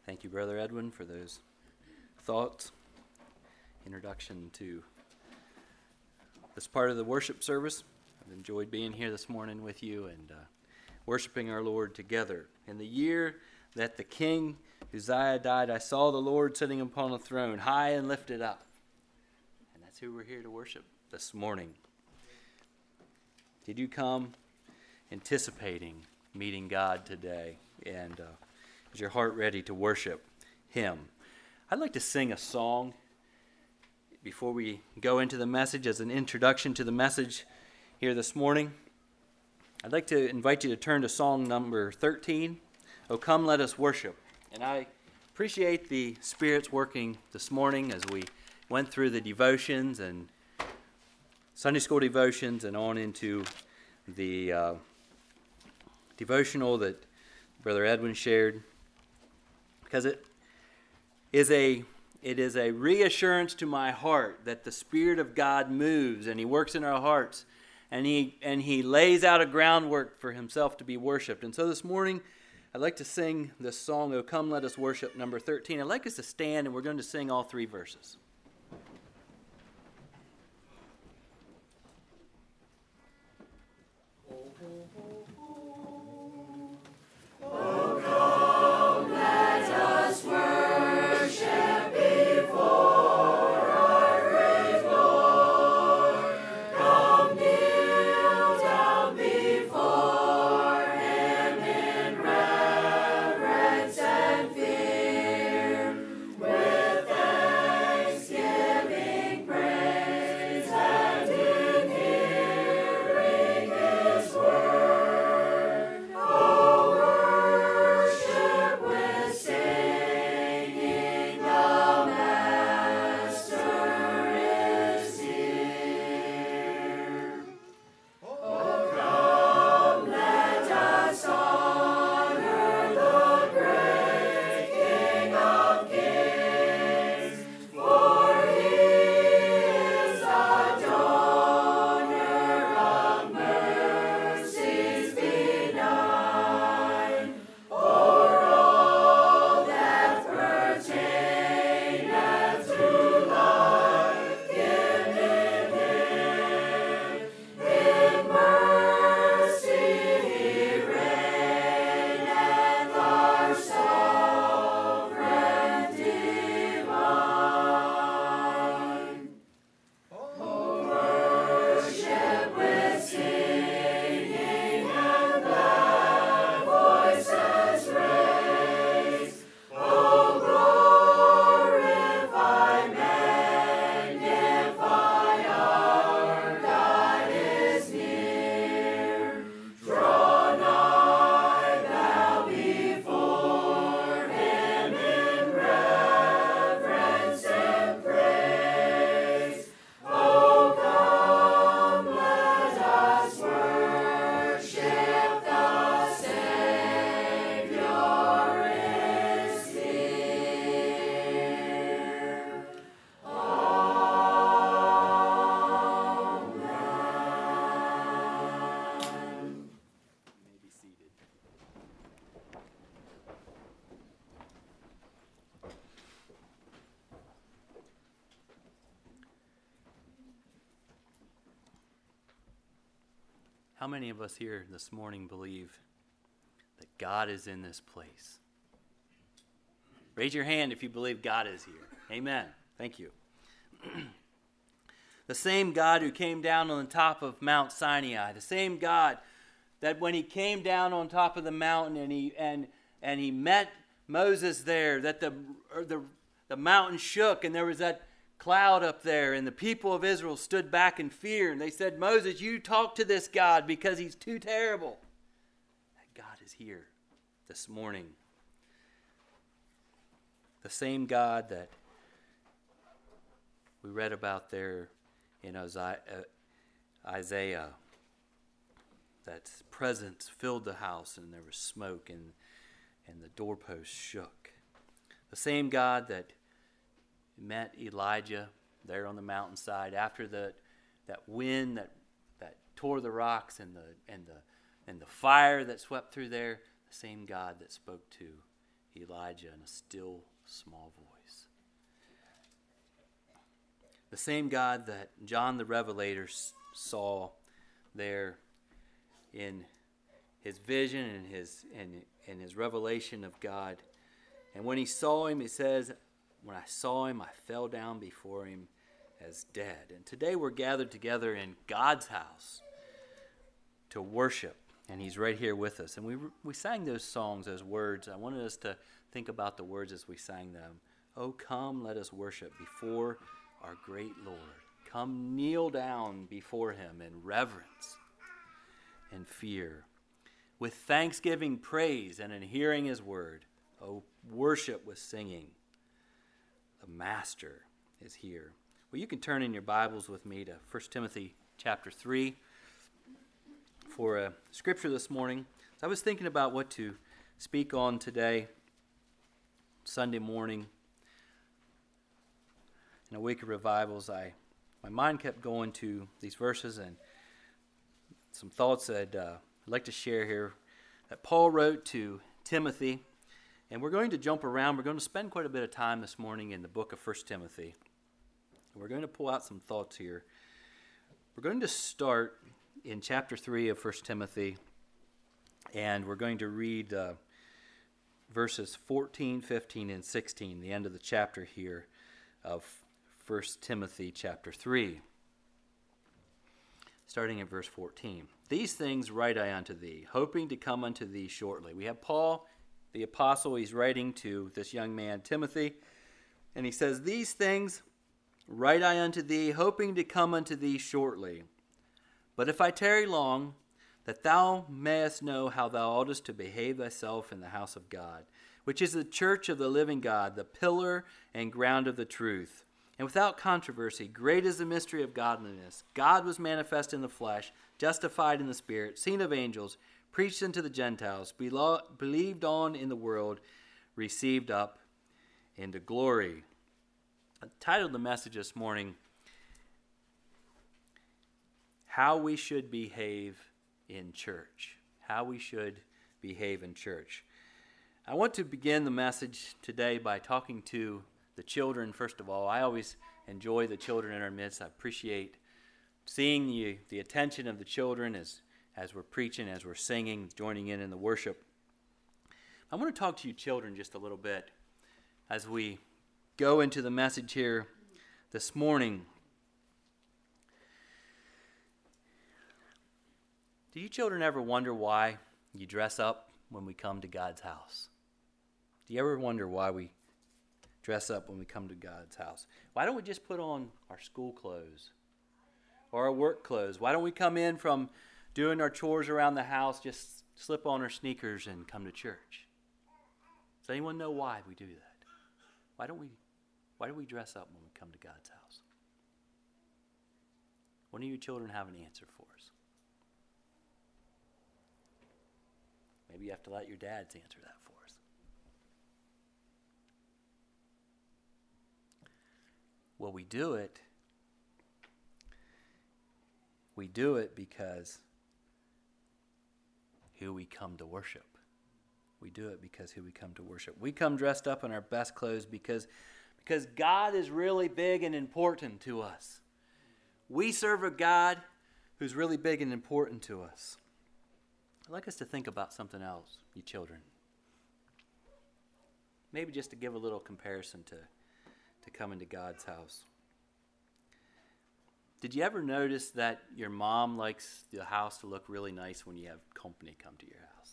Thank you, Brother Edwin, for those thoughts. Introduction to this part of the worship service. I've enjoyed being here this morning with you and worshiping our Lord together. In the year that the king Uzziah died, I saw the Lord sitting upon a throne, high and lifted up. And that's who we're here to worship this morning. Did you come anticipating meeting God today? And is your heart ready to worship Him? I'd like to sing a song before we go into the message as an introduction to the message here this morning. I'd like to invite you to turn to song number 13, "O Come Let Us Worship." And I appreciate the Spirit's working this morning as we went through the devotions and Sunday school devotions and on into the devotional that Brother Edwin shared, because it is a reassurance to my heart that the Spirit of God moves and He works in our hearts, and He lays out a groundwork for Himself to be worshipped. And so this morning, I'd like to sing this song, "O Come Let Us Worship," number 13. I'd like us to stand, and we're going to sing all three verses. How many of us here this morning believe that God is in this place? Raise your hand if you believe God is here. Amen. Thank you. The same God who came down on the top of Mount Sinai, the same God that when He came down on top of the mountain and he met Moses there, that the mountain shook and there was that cloud up there, and the people of Israel stood back in fear, and they said, "Moses, you talk to this God because He's too terrible." That God is here this morning. The same God that we read about there in Isaiah, that presence filled the house and there was smoke and the doorpost shook. The same God that met Elijah there on the mountainside after that wind that tore the rocks and the fire that swept through there. The same God that spoke to Elijah in a still small voice. The same God that John the Revelator saw there in his vision and his revelation of God. And when he saw him, it says, when I saw him, I fell down before him as dead. And today we're gathered together in God's house to worship. And he's right here with us. And we sang those songs, those words. I wanted us to think about the words as we sang them. Oh, come, let us worship before our great Lord. Come kneel down before him in reverence and fear. With thanksgiving praise and in hearing his word. Oh, worship with singing. The Master is here. Well, you can turn in your Bibles with me to 1 Timothy chapter 3 for a scripture this morning. I was thinking about what to speak on today, Sunday morning. In a week of revivals, my mind kept going to these verses and some thoughts that I'd like to share here that Paul wrote to Timothy. And we're going to jump around. We're going to spend quite a bit of time this morning in the book of 1 Timothy. We're going to pull out some thoughts here. We're going to start in chapter 3 of 1 Timothy, and we're going to read verses 14, 15, and 16, the end of the chapter here of 1 Timothy chapter 3. Starting at verse 14. These things write I unto thee, hoping to come unto thee shortly. We have Paul, the apostle. He's writing to this young man, Timothy, and he says, These things write I unto thee, hoping to come unto thee shortly. But if I tarry long, that thou mayest know how thou oughtest to behave thyself in the house of God, which is the church of the living God, the pillar and ground of the truth. And without controversy, great is the mystery of godliness. God was manifest in the flesh, justified in the spirit, seen of angels, preached unto the Gentiles, believed on in the world, received up into glory. I titled the message this morning, How We Should Behave in Church. How we should behave in church. I want to begin the message today by talking to the children, first of all. I always enjoy the children in our midst. I appreciate seeing the attention of the children as we're preaching, as we're singing, joining in the worship. I want to talk to you children just a little bit as we go into the message here this morning. Do you children ever wonder why you dress up when we come to God's house? Do you ever wonder why we dress up when we come to God's house? Why don't we just put on our school clothes or our work clothes? Why don't we come in from doing our chores around the house, just slip on our sneakers and come to church? Does anyone know why we do that? Why do we dress up when we come to God's house? One of you children have an answer for us. Maybe you have to let your dads answer that for us. Well, we do it because who we come to worship. We do it because who we come to worship. We come dressed up in our best clothes because God is really big and important to us. We serve a God who's really big and important to us. I'd like us to think about something else, you children. Maybe just to give a little comparison to coming to God's house. Did you ever notice that your mom likes the house to look really nice when you have company come to your house?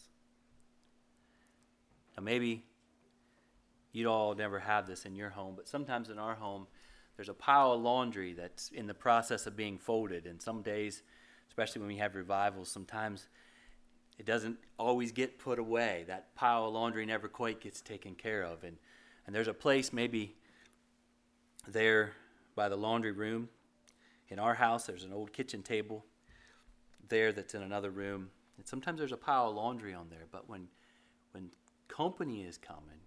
Now maybe you'd all never have this in your home, but sometimes in our home, there's a pile of laundry that's in the process of being folded. And some days, especially when we have revivals, sometimes it doesn't always get put away. That pile of laundry never quite gets taken care of. And there's a place maybe there by the laundry room. In our house, there's an old kitchen table there that's in another room. And sometimes there's a pile of laundry on there. But when company is coming,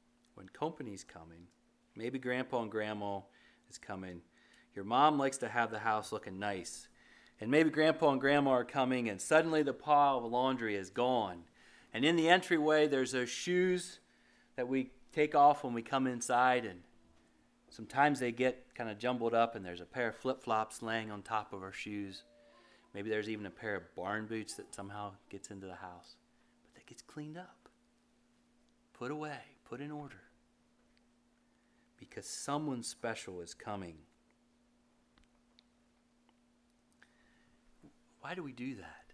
maybe Grandpa and Grandma is coming, your mom likes to have the house looking nice. And maybe Grandpa and Grandma are coming, and suddenly the pile of laundry is gone. And in the entryway, there's those shoes that we take off when we come inside, and sometimes they get kind of jumbled up and there's a pair of flip-flops laying on top of our shoes. Maybe there's even a pair of barn boots that somehow gets into the house. But that gets cleaned up, put away, put in order. Because someone special is coming. Why do we do that?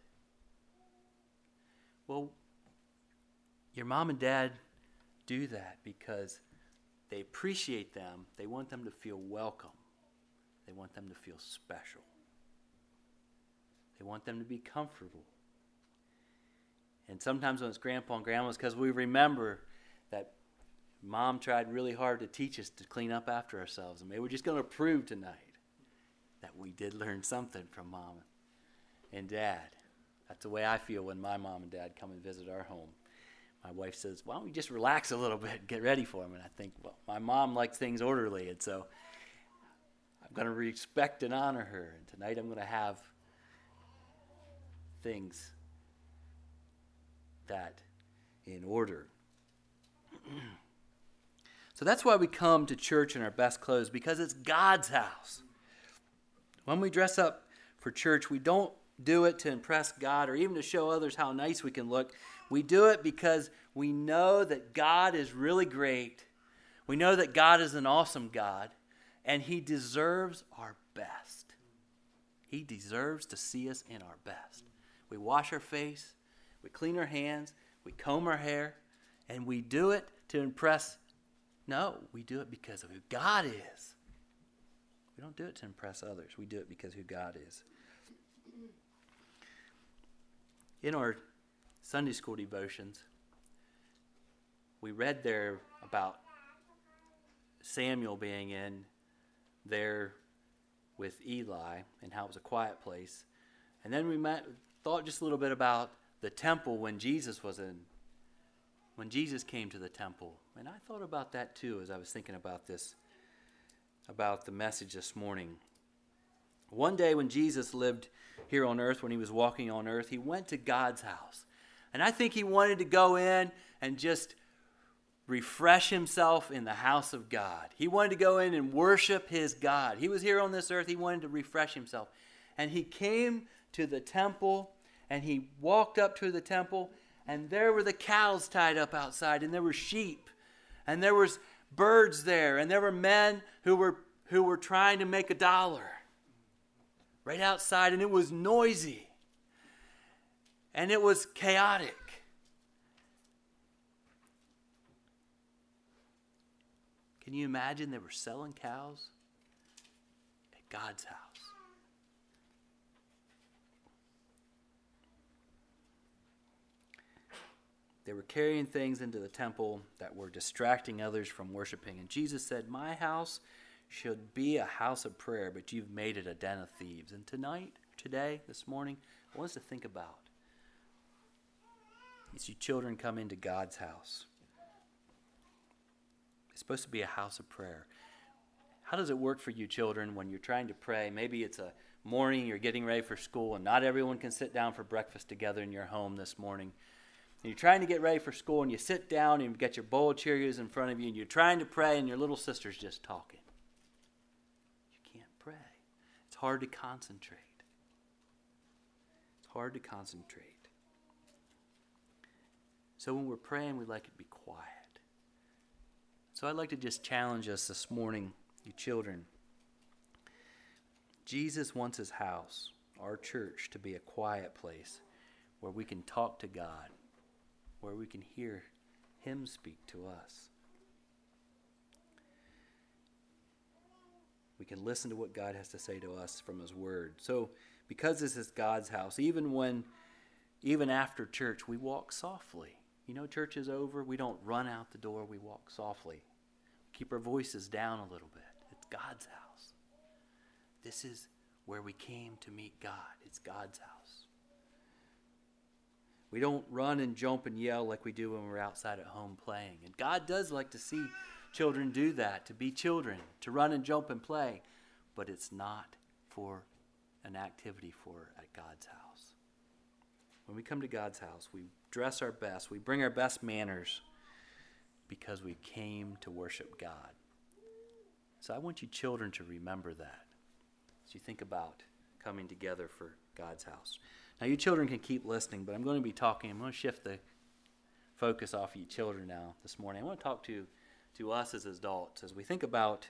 Well, your mom and dad do that because they appreciate them. They want them to feel welcome. They want them to feel special. They want them to be comfortable. And sometimes when it's Grandpa and Grandma, it's because we remember that Mom tried really hard to teach us to clean up after ourselves. And maybe we're just going to prove tonight that we did learn something from Mom and Dad. That's the way I feel when my mom and dad come and visit our home. My wife says, why don't we just relax a little bit and get ready for them? And I think, well, my mom likes things orderly, and so I'm going to respect and honor her. And tonight I'm going to have things that in order. So that's why we come to church in our best clothes, because it's God's house. When we dress up for church, we don't do it to impress God or even to show others how nice we can look. We do it because we know that God is really great. We know that God is an awesome God, and He deserves our best. He deserves to see us in our best. We wash our face, we clean our hands, we comb our hair, and we do it to impress. No, we do it because of who God is. We don't do it to impress others. We do it because of who God is. In our Sunday school devotions, we read there about Samuel being in there with Eli and how it was a quiet place. And then we thought just a little bit about the temple when Jesus came to the temple. And I thought about that too as I was thinking about this, about the message this morning. One day when Jesus lived here on earth, when he was walking on earth, he went to God's house. And I think he wanted to go in and just refresh himself in the house of God. He wanted to go in and worship his God. He was here on this earth. He wanted to refresh himself. And he came to the temple, and he walked up to the temple, and there were the cows tied up outside, and there were sheep, and there was birds there, and there were men who were trying to make $1 right outside, and it was noisy, and it was chaotic. Can you imagine they were selling cows at God's house? They were carrying things into the temple that were distracting others from worshiping. And Jesus said, my house should be a house of prayer, but you've made it a den of thieves. And today, this morning, I want us to think about as you children come into God's house. It's supposed to be a house of prayer. How does it work for you children when you're trying to pray? Maybe it's a morning, you're getting ready for school, and not everyone can sit down for breakfast together in your home this morning. And you're trying to get ready for school, and you sit down, and you've got your bowl of Cheerios in front of you, and you're trying to pray, and your little sister's just talking. You can't pray. It's hard to concentrate. It's hard to concentrate. So when we're praying, we like it to be quiet. So I'd like to just challenge us this morning, you children. Jesus wants his house, our church, to be a quiet place where we can talk to God, where we can hear him speak to us. We can listen to what God has to say to us from his word. So because this is God's house, even after church, we walk softly. You know, church is over. We don't run out the door. We walk softly. Keep our voices down a little bit. It's God's house. This is where we came to meet God. It's God's house. We don't run and jump and yell like we do when we're outside at home playing. And God does like to see children do that, to be children, to run and jump and play. But it's not for an activity at God's house. When we come to God's house, we dress our best. We bring our best manners. because we came to worship God. So I want you children to remember that as you think about coming together for God's house. Now you children can keep listening, but I'm going to shift the focus off you children now this morning. I want to talk to us as adults as we think about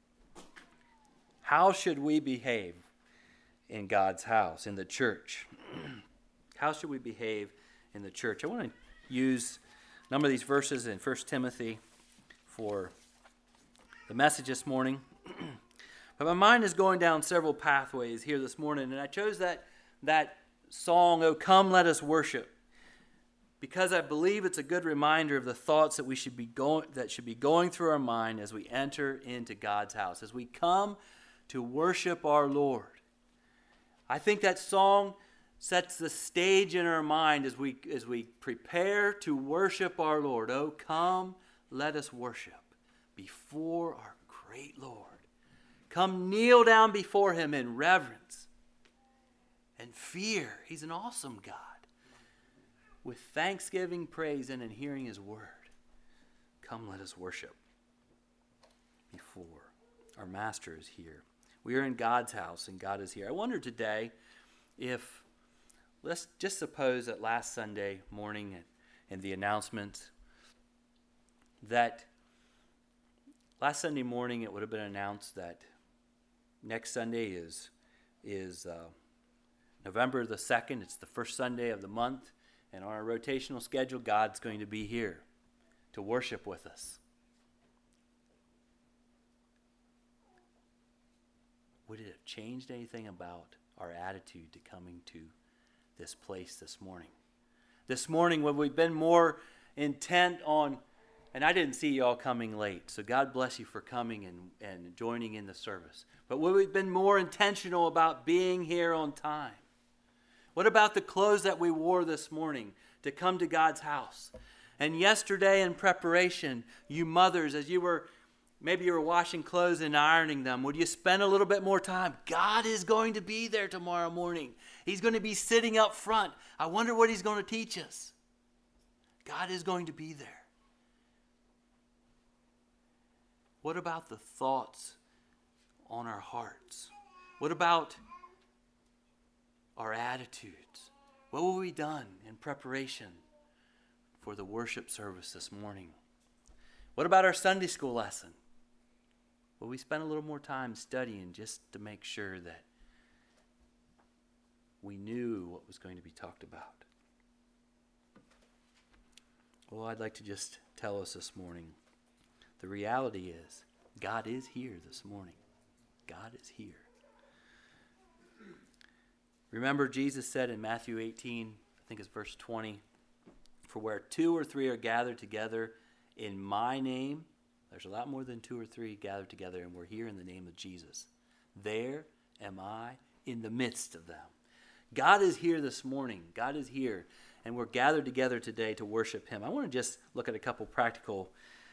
how should we behave in God's house, in the church. How should we behave in the church? I want to use a number of these verses in 1 Timothy for the message this morning. But my mind is going down several pathways here this morning, and I chose that song, "Oh Come, Let Us Worship," because I believe it's a good reminder of the thoughts that should be going through our mind as we enter into God's house, as we come to worship our Lord. I think that song sets the stage in our mind as we prepare to worship our Lord. Oh, come, let us worship before our great Lord. Come kneel down before him in reverence and fear. He's an awesome God. With thanksgiving, praise, and in hearing his word. Come, let us worship before our Master is here. We are in God's house and God is here. I wonder today if, let's just suppose that last Sunday morning and the announcement, that last Sunday morning it would have been announced that next Sunday is November the 2nd. It's the first Sunday of the month. And on our rotational schedule, God's going to be here to worship with us. Would it have changed anything about our attitude to coming to this place this morning? This morning, would we have been more intent on, and I didn't see you all coming late, so God bless you for coming and joining in the service. But would we have been more intentional about being here on time? What about the clothes that we wore this morning to come to God's house? And yesterday in preparation, you mothers, as maybe you were washing clothes and ironing them, would you spend a little bit more time? God is going to be there tomorrow morning. He's going to be sitting up front. I wonder what he's going to teach us. God is going to be there. What about the thoughts on our hearts? What about our attitudes? What will be done in preparation for the worship service this morning? What about our Sunday school lesson? Will we spend a little more time studying just to make sure that we knew what was going to be talked about? Well, I'd like to just tell us this morning, the reality is God is here this morning. God is here. Remember, Jesus said in Matthew 18, I think it's verse 20, "For where 2 or 3 are gathered together in my name," there's a lot more than 2 or 3 gathered together, and we're here in the name of Jesus. "There am I in the midst of them." God is here this morning. God is here, and we're gathered together today to worship him. I want to just look at make a couple practical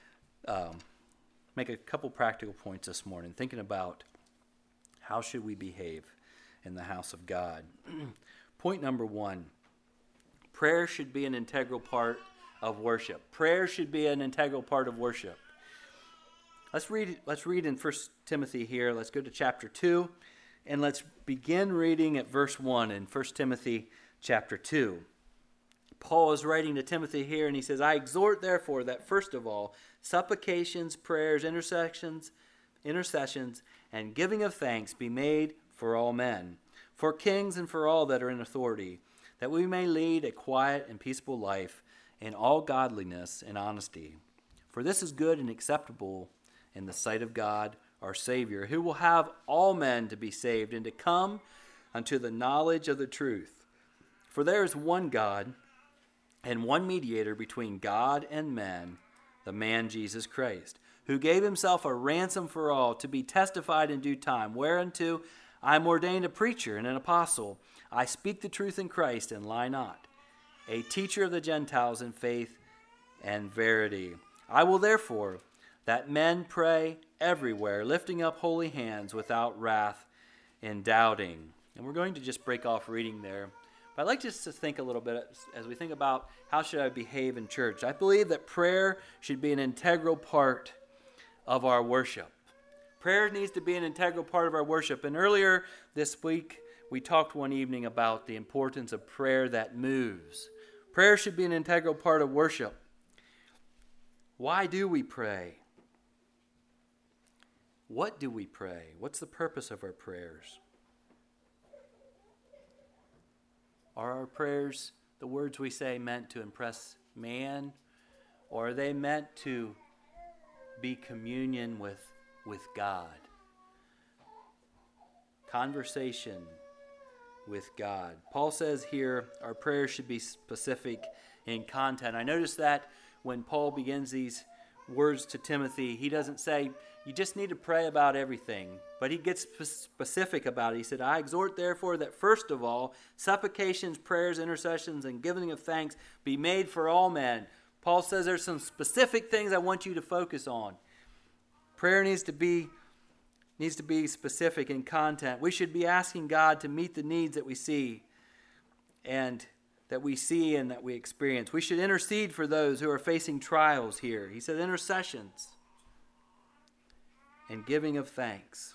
points this morning, thinking about how should we behave in the house of God. Point number 1, prayer should be an integral part of worship. Prayer should be an integral part of worship. Let's read in 1 Timothy here. Let's go to chapter 2, and let's begin reading at verse 1 in 1 Timothy chapter 2. Paul is writing to Timothy here, and he says, "I exhort, therefore, that first of all, supplications, prayers, intercessions, and giving of thanks be made for all men, for kings and for all that are in authority, that we may lead a quiet and peaceable life in all godliness and honesty. For this is good and acceptable in the sight of God, our Savior, who will have all men to be saved and to come unto the knowledge of the truth. For there is one God and one mediator between God and men, the man Jesus Christ, who gave himself a ransom for all, to be testified in due time, whereunto I am ordained a preacher and an apostle. I speak the truth in Christ and lie not, a teacher of the Gentiles in faith and verity. I will therefore that men pray everywhere, lifting up holy hands without wrath and doubting." And we're going to just break off reading there. But I'd like just to think a little bit as we think about how should I behave in church. I believe that prayer should be an integral part of our worship. Prayer needs to be an integral part of our worship. And earlier this week, we talked one evening about the importance of prayer that moves. Prayer should be an integral part of worship. Why do we pray? What do we pray? What's the purpose of our prayers? Are our prayers, the words we say, meant to impress man? Or are they meant to be communion with God? Conversation with God. Paul says here our prayers should be specific in content. I noticed that when Paul begins these words to Timothy, he doesn't say, you just need to pray about everything. But he gets specific about it. He said, I exhort therefore that first of all, supplications, prayers, intercessions, and giving of thanks be made for all men. Paul says there's some specific things I want you to focus on. Prayer needs to be specific in content. We should be asking God to meet the needs that we see and that we experience. We should intercede for those who are facing trials here. He said intercessions and giving of thanks.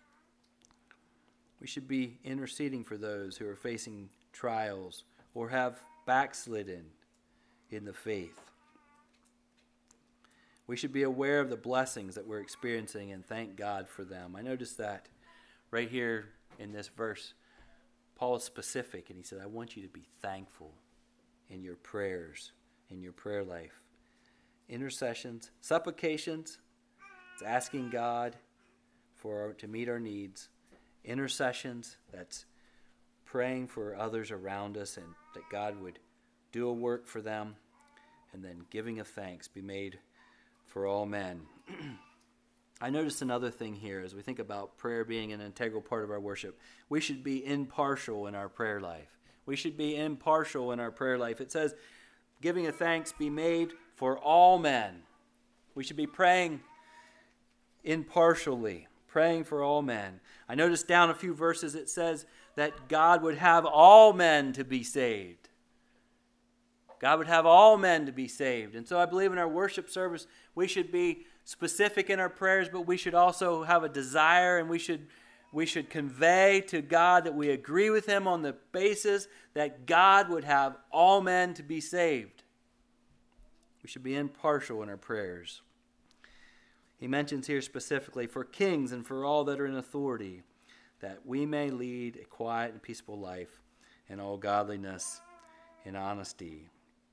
We should be interceding for those who are facing trials or have backslidden in the faith. We should be aware of the blessings that we're experiencing and thank God for them. I noticed that right here in this verse, Paul is specific, and he said, I want you to be thankful in your prayers, in your prayer life. Intercessions, supplications, it's asking God to meet our needs. Intercessions, that's praying for others around us and that God would do a work for them. And then giving of thanks be made for all men. I noticed another thing here as we think about prayer being an integral part of our worship. We should be impartial in our prayer life. We should be impartial in our prayer life. It says, giving of thanks be made for all men. We should be praying impartially, praying for all men. I noticed down a few verses it says that God would have all men to be saved. God would have all men to be saved. And so I believe in our worship service, we should be specific in our prayers, but we should also have a desire, and we should convey to God that we agree with Him on the basis that God would have all men to be saved. We should be impartial in our prayers. He mentions here specifically for kings and for all that are in authority, that we may lead a quiet and peaceful life in all godliness and honesty.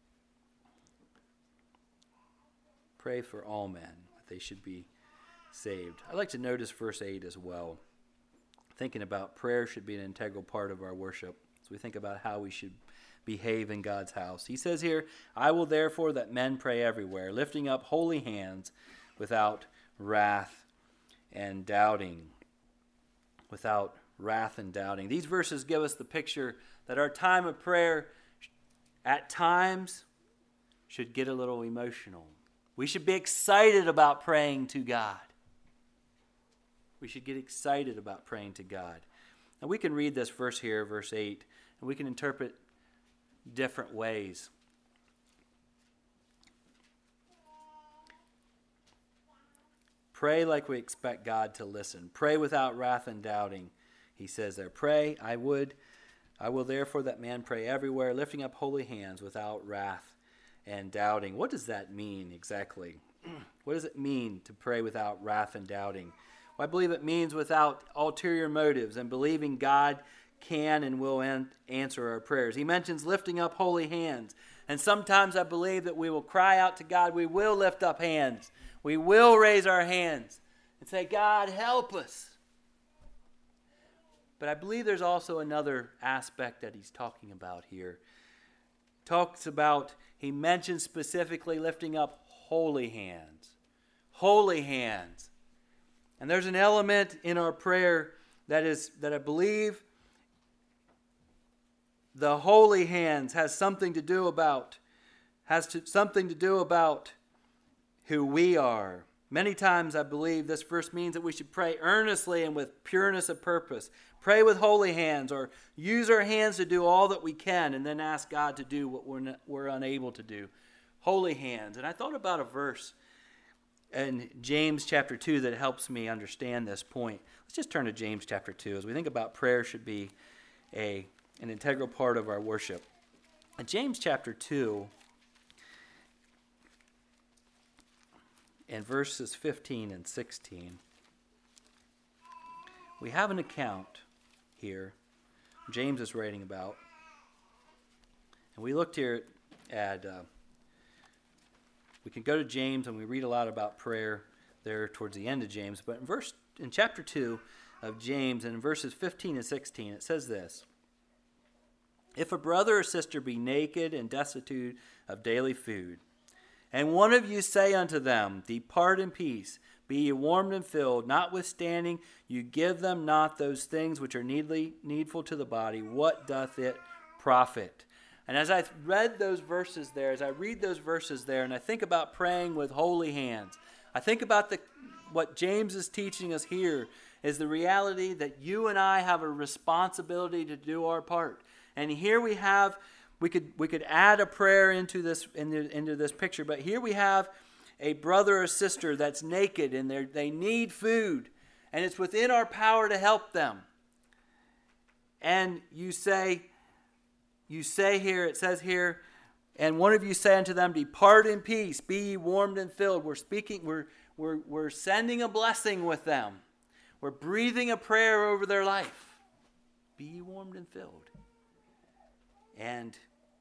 Pray for all men, that they should be saved. I'd like to notice verse 8 as well. Thinking about prayer should be an integral part of our worship. As we think about how we should behave in God's house. He says here, I will therefore that men pray everywhere, lifting up holy hands without wrath and doubting. Without wrath and doubting. These verses give us the picture that our time of prayer at times should get a little emotional. We should be excited about praying to God. We should get excited about praying to God. And we can read this verse here, verse 8, and we can interpret different ways. Pray like we expect God to listen. Pray without wrath and doubting. He says there, pray, I will therefore that man pray everywhere, lifting up holy hands without wrath and doubting. What does that mean exactly? What does it mean to pray without wrath and doubting? Well, I believe it means without ulterior motives and believing God can and will answer our prayers. He mentions lifting up holy hands. And sometimes I believe that we will cry out to God. We will lift up hands. We will raise our hands and say, God, help us. But I believe there's also another aspect that he's talking about here. He mentions specifically lifting up holy hands. Holy hands. And there's an element in our prayer that I believe the holy hands has something to do about who we are. Many times I believe this verse means that we should pray earnestly and with pureness of purpose. Pray with holy hands, or use our hands to do all that we can and then ask God to do what we're unable to do. Holy hands. And I thought about a verse in James chapter 2 that helps me understand this point. Let's just turn to James chapter 2 as we think about prayer should be an integral part of our worship. In James chapter 2, in verses 15 and 16, we have an account here James is writing about. And we looked here at, we can go to James and we read a lot about prayer there towards the end of James. But in chapter 2 of James, and in verses 15 and 16, it says this: "If a brother or sister be naked and destitute of daily food, and one of you say unto them, Depart in peace, be ye warmed and filled, notwithstanding you give them not those things which are needful to the body, what doth it profit?" And as I read those verses there, and I think about praying with holy hands, I think about what James is teaching us here is the reality that you and I have a responsibility to do our part. And here we have, we could add a prayer into this picture, but here we have a brother or sister that's naked and they need food, and it's within our power to help them. And you say here, it says here, and one of you say unto them, Depart in peace, be ye warmed and filled. We're sending a blessing with them. We're breathing a prayer over their life. Be ye warmed and filled. And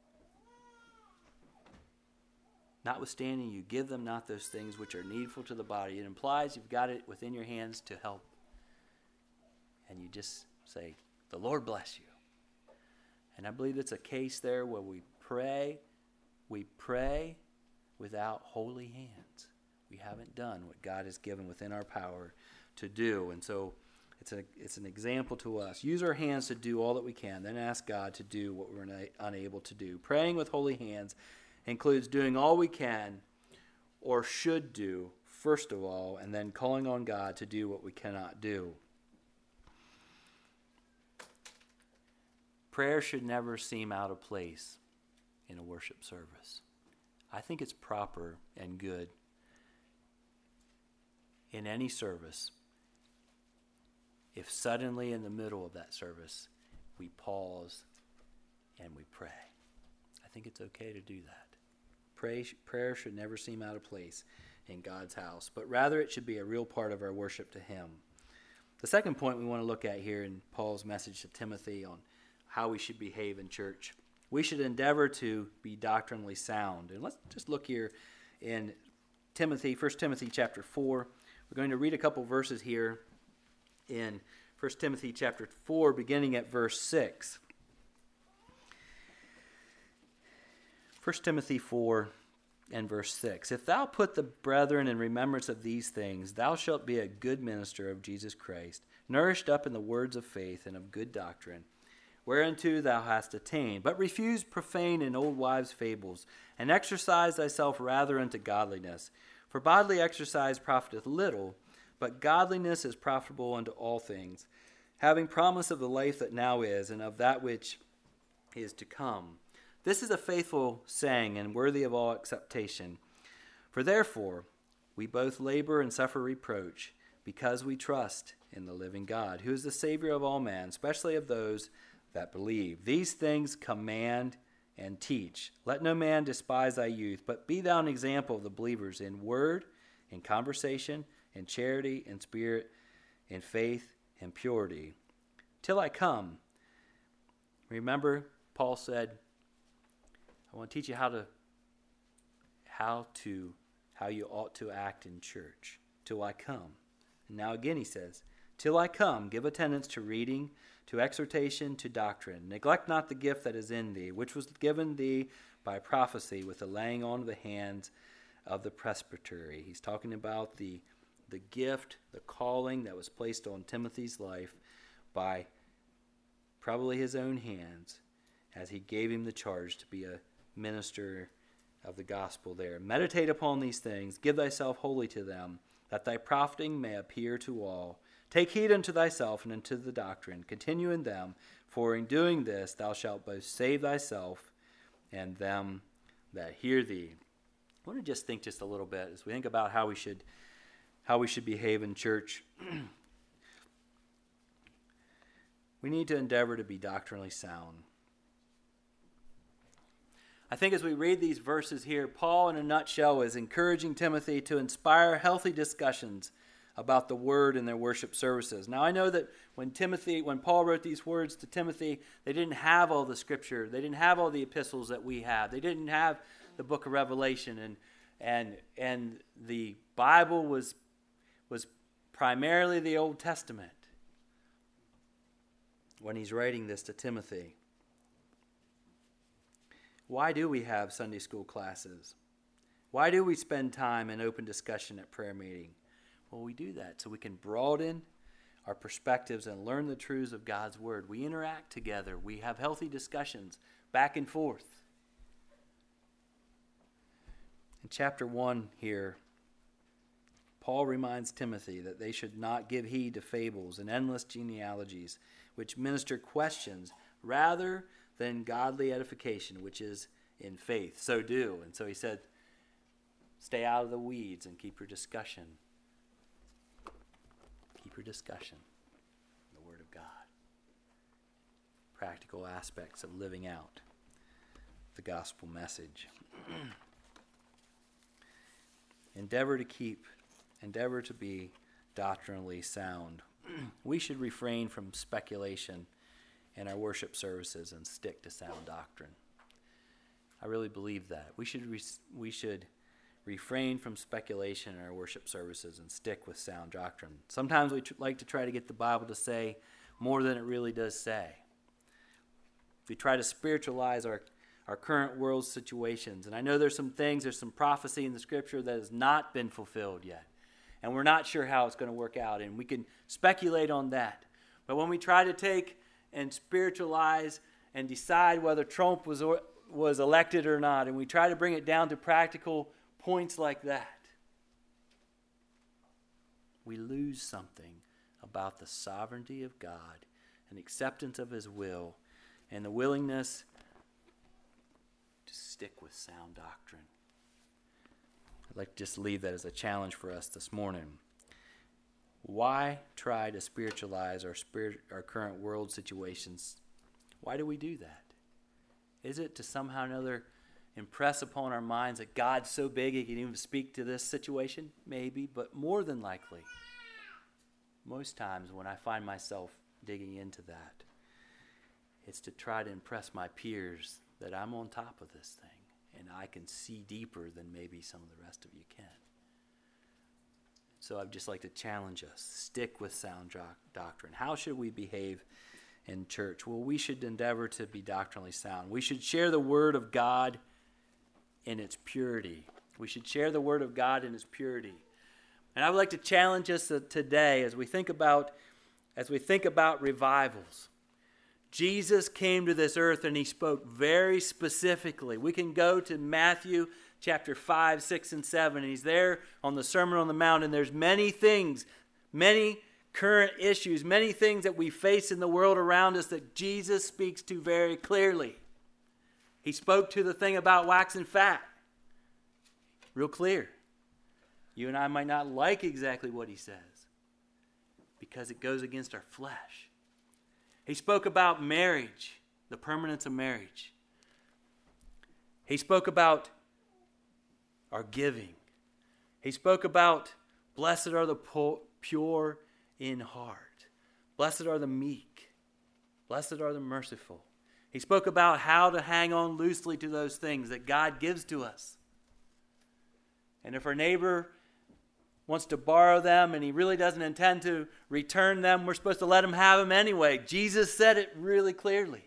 notwithstanding, you give them not those things which are needful to the body. It implies you've got it within your hands to help. And you just say, the Lord bless you. And I believe it's a case there where we pray without holy hands. We haven't done what God has given within our power to do. And so it's an example to us. Use our hands to do all that we can, then ask God to do what we're unable to do. Praying with holy hands includes doing all we can or should do, first of all, and then calling on God to do what we cannot do. Prayer should never seem out of place in a worship service. I think it's proper and good in any service if suddenly in the middle of that service we pause and we pray. I think it's okay to do that. Prayer should never seem out of place in God's house, but rather it should be a real part of our worship to Him. The second point we want to look at here in Paul's message to Timothy on how we should behave in church. We should endeavor to be doctrinally sound. And let's just look here in 1 Timothy chapter 4. We're going to read a couple verses here in 1 Timothy chapter 4, beginning at verse 6. 1 Timothy 4 and verse 6. If thou put the brethren in remembrance of these things, thou shalt be a good minister of Jesus Christ, nourished up in the words of faith and of good doctrine, whereunto thou hast attained. But refuse profane and old wives' fables, and exercise thyself rather unto godliness. For bodily exercise profiteth little, but godliness is profitable unto all things, having promise of the life that now is, and of that which is to come. This is a faithful saying, and worthy of all acceptation. For therefore we both labor and suffer reproach, because we trust in the living God, who is the Savior of all men, especially of those that believe. These things command and teach. Let no man despise thy youth, but be thou an example of the believers in word, in conversation, in charity, in spirit, in faith, in purity. Till I come. Remember, Paul said, I want to teach you how you ought to act in church till I come. And now again he says, till I come, give attendance to reading, to exhortation, to doctrine. Neglect not the gift that is in thee, which was given thee by prophecy with the laying on of the hands of the presbytery. He's talking about the gift, the calling that was placed on Timothy's life by probably his own hands as he gave him the charge to be a minister of the gospel there. Meditate upon these things, give thyself wholly to them, that thy profiting may appear to all. Take heed unto thyself and unto the doctrine. Continue in them, for in doing this thou shalt both save thyself and them that hear thee. I want to just think just a little bit as we think about how we should behave in church. We need to endeavor to be doctrinally sound. I think as we read these verses here, Paul, in a nutshell, is encouraging Timothy to inspire healthy discussions about the Word in their worship services. Now, I know that when Paul wrote these words to Timothy, they didn't have all the Scripture. They didn't have all the epistles that we have. They didn't have the book of Revelation. And the Bible was primarily the Old Testament when he's writing this to Timothy. Why do we have Sunday school classes? Why do we spend time in open discussion at prayer meeting? Well, we do that so we can broaden our perspectives and learn the truths of God's Word. We interact together. We have healthy discussions back and forth. In chapter 1 here, Paul reminds Timothy that they should not give heed to fables and endless genealogies, which minister questions, rather than godly edification, which is in faith. So do. And so he said, stay out of the weeds and keep your discussion. Keep your discussion in the Word of God. Practical aspects of living out the gospel message. Endeavor to be doctrinally sound. We should refrain from speculation in our worship services and stick to sound doctrine. I really believe that. We should refrain from speculation in our worship services and stick with sound doctrine. Sometimes we like to try to get the Bible to say more than it really does say. We try to spiritualize our current world situations. And I know there's some prophecy in the Scripture that has not been fulfilled yet. And we're not sure how it's going to work out. And we can speculate on that. But when we try to take and spiritualize and decide whether Trump was elected or not, and we try to bring it down to practical points like that, we lose something about the sovereignty of God and acceptance of His will and the willingness to stick with sound doctrine. I'd like to just leave that as a challenge for us this morning. Why try to spiritualize our current world situations? Why do we do that? Is it to somehow or another impress upon our minds that God's so big He can even speak to this situation? Maybe, but more than likely, most times when I find myself digging into that, it's to try to impress my peers that I'm on top of this thing and I can see deeper than maybe some of the rest of you can. So I'd just like to challenge us, stick with sound doctrine. How should we behave in church? Well, we should endeavor to be doctrinally sound. We should share the Word of God in its purity. We should share the Word of God in its purity. And I would like to challenge us today as we think about revivals. Jesus came to this earth and He spoke very specifically. We can go to Matthew chapter 5, 6, and 7. And He's there on the Sermon on the Mount. And there's many things, many current issues, many things that we face in the world around us that Jesus speaks to very clearly. He spoke to the thing about waxing fat. Real clear. You and I might not like exactly what He says because it goes against our flesh. He spoke about marriage, the permanence of marriage. He spoke about our giving. He spoke about blessed are the pure in heart. Blessed are the meek. Blessed are the merciful. He spoke about how to hang on loosely to those things that God gives to us. And if our neighbor wants to borrow them and he really doesn't intend to return them, we're supposed to let him have them anyway. Jesus said it really clearly.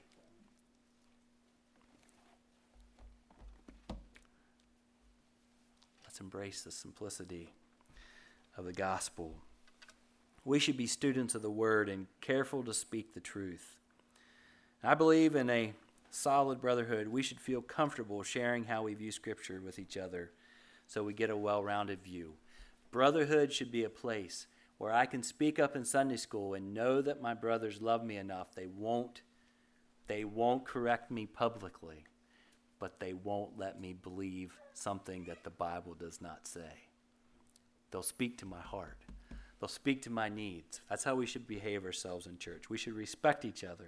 Let's embrace the simplicity of the gospel. We should be students of the Word and careful to speak the truth. I believe in a solid brotherhood, we should feel comfortable sharing how we view Scripture with each other so we get a well-rounded view. Brotherhood should be a place where I can speak up in Sunday school and know that my brothers love me enough. They won't correct me publicly, but they won't let me believe something that the Bible does not say. They'll speak to my heart. They'll speak to my needs. That's how we should behave ourselves in church. We should respect each other.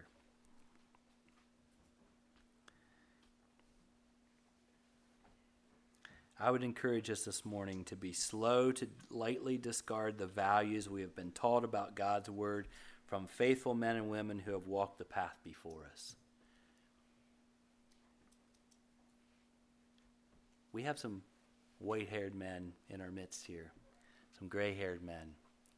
I would encourage us this morning to be slow to lightly discard the values we have been taught about God's word from faithful men and women who have walked the path before us. We have some white-haired men in our midst here, some gray-haired men.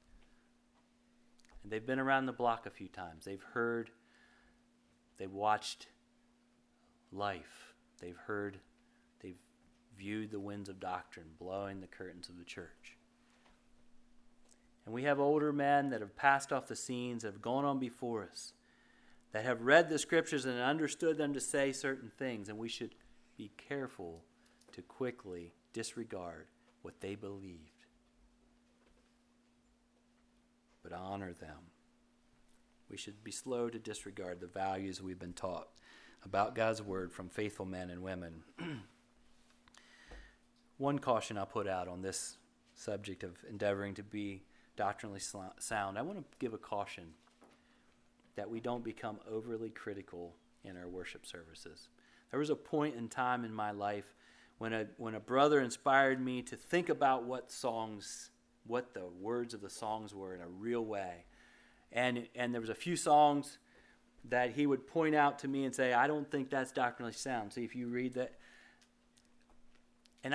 And they've been around the block a few times. They've heard, they've watched life. They've viewed the winds of doctrine blowing the curtains of the church. And we have older men that have passed off the scenes, that have gone on before us, that have read the scriptures and understood them to say certain things, and we should be careful to quickly disregard what they believed, but honor them. We should be slow to disregard the values we've been taught about God's word from faithful men and women. One caution I'll put out on this subject of endeavoring to be doctrinally sound, I want to give a caution that we don't become overly critical in our worship services. There was a point in time in my life when a brother inspired me to think about what the words of the songs were in a real way. And there was a few songs that he would point out to me and say, I don't think that's doctrinally sound. See if you read that. And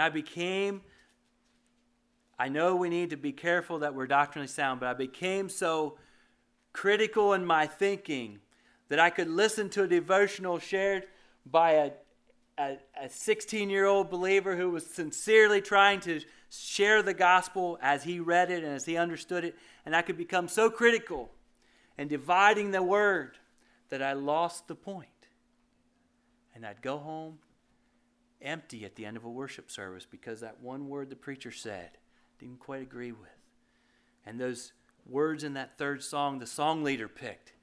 I know we need to be careful that we're doctrinally sound, but I became so critical in my thinking that I could listen to a devotional shared by a 16-year-old believer who was sincerely trying to share the gospel as he read it and as he understood it, and I could become so critical and dividing the word that I lost the point. And I'd go home empty at the end of a worship service because that one word the preacher said didn't quite agree with. And those words in that third song the song leader picked.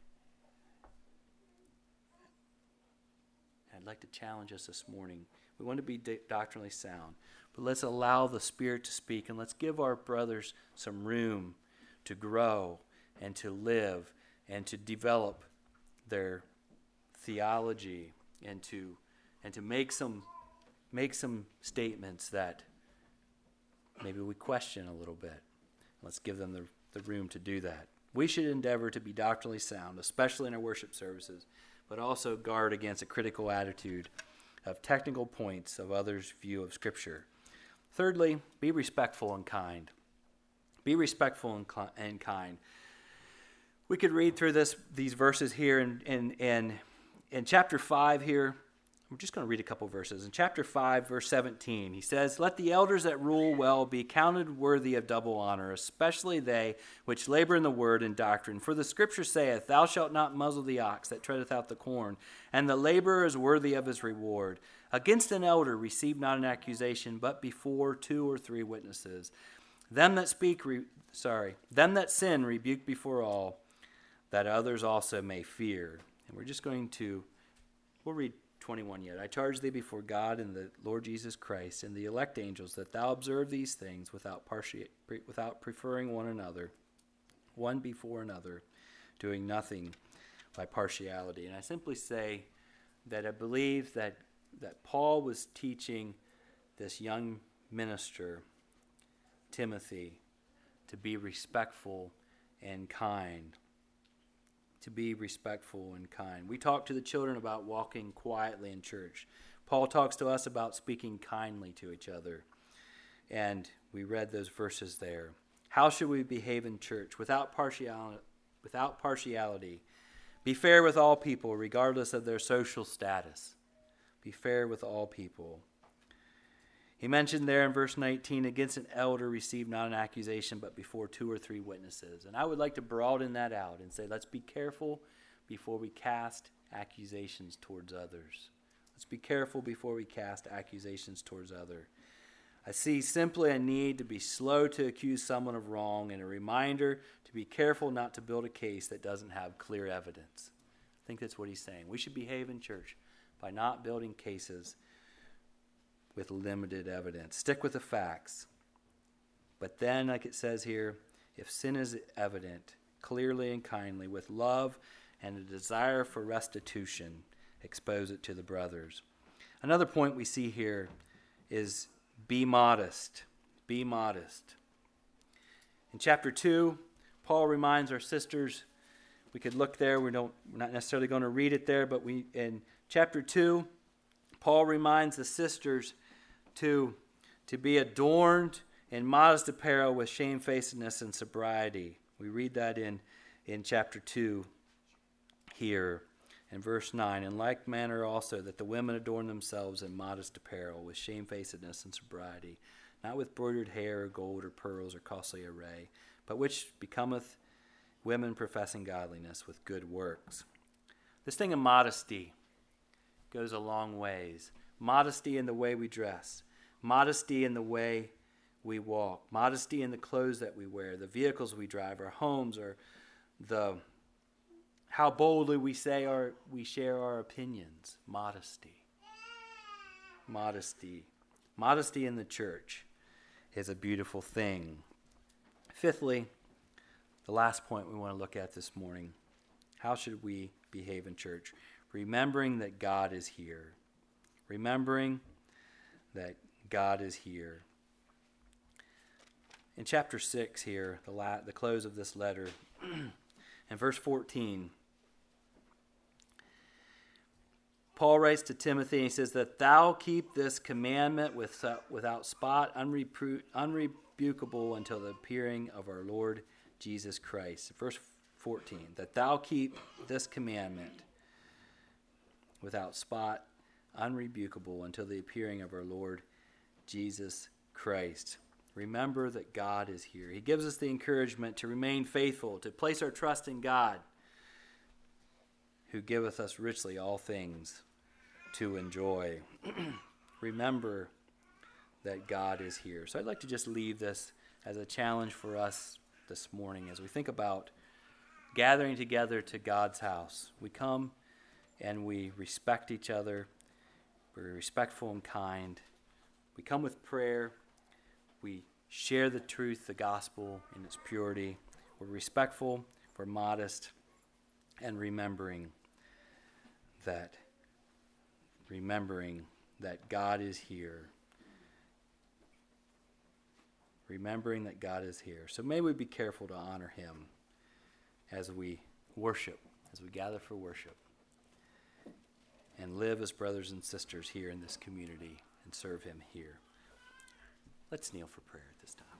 I'd like to challenge us this morning. We want to be doctrinally sound, but let's allow the Spirit to speak, and let's give our brothers some room to grow and to live and to develop their theology and to make some statements that maybe we question a little bit. Let's give them the room to do that. We should endeavor to be doctrinally sound, especially in our worship services, but also guard against a critical attitude of technical points of others' view of Scripture. Thirdly, be respectful and kind. Be respectful and kind. We could read through these verses here in chapter 5 here. We're just going to read a couple verses. In chapter 5, verse 17, he says, Let the elders that rule well be counted worthy of double honor, especially they which labor in the word and doctrine. For the Scripture saith, Thou shalt not muzzle the ox that treadeth out the corn, and the laborer is worthy of his reward. Against an elder receive not an accusation, but before 2 or 3 witnesses. Them that sin rebuke before all, that others also may fear. And we'll read 21 yet. I charge thee before God and the Lord Jesus Christ and the elect angels that thou observe these things without preferring one before another, doing nothing by partiality. And I simply say that I believe that Paul was teaching this young minister, Timothy, to be respectful and kind. To be respectful and kind. We talk to the children about walking quietly in church. Paul talks to us about speaking kindly to each other. And we read those verses there. How should we behave in church? Without partiality. Be fair with all people, regardless of their social status. Be fair with all people. He mentioned there in verse 19, against an elder receive not an accusation, but before 2 or 3 witnesses. And I would like to broaden that out and say, let's be careful before we cast accusations towards others. Let's be careful before we cast accusations towards others. I see simply a need to be slow to accuse someone of wrong and a reminder to be careful not to build a case that doesn't have clear evidence. I think that's what he's saying. We should behave in church by not building cases with limited evidence. Stick with the facts. But then, like it says here, if sin is evident, clearly and kindly, with love and a desire for restitution, expose it to the brothers. Another point we see here is be modest. Be modest. In chapter 2, Paul reminds our sisters, we could look there, we're not necessarily going to read it there, but in chapter 2, Paul reminds the sisters to be adorned in modest apparel with shamefacedness and sobriety. We read that in chapter 2 here in verse 9. In like manner also that the women adorn themselves in modest apparel with shamefacedness and sobriety, not with broidered hair or gold or pearls or costly array, but which becometh women professing godliness with good works. This thing of modesty goes a long ways. Modesty in the way we dress. Modesty in the way we walk. Modesty in the clothes that we wear, the vehicles we drive, our homes, or how boldly we share our opinions. Modesty. Modesty. Modesty in the church is a beautiful thing. Fifthly, the last point we want to look at this morning. How should we behave in church? Remembering that God is here. Remembering that God is here. In chapter 6 here, the close of this letter, in verse 14, Paul writes to Timothy, and he says, that thou keep this commandment without spot, unrebukable until the appearing of our Lord Jesus Christ. Verse 14, that thou keep this commandment without spot, unrebukable until the appearing of our Lord Jesus Christ. Remember that God is here. He gives us the encouragement to remain faithful, to place our trust in God, who giveth us richly all things to enjoy. Remember that God is here. So I'd like to just leave this as a challenge for us this morning as we think about gathering together to God's house. We come and we respect each other. We're respectful and kind. We come with prayer. We share the truth, the gospel in its purity. We're respectful, we're modest, and remembering that God is here. Remembering that God is here. So may we be careful to honor him as we worship, as we gather for worship, and live as brothers and sisters here in this community and serve him here. Let's kneel for prayer at this time.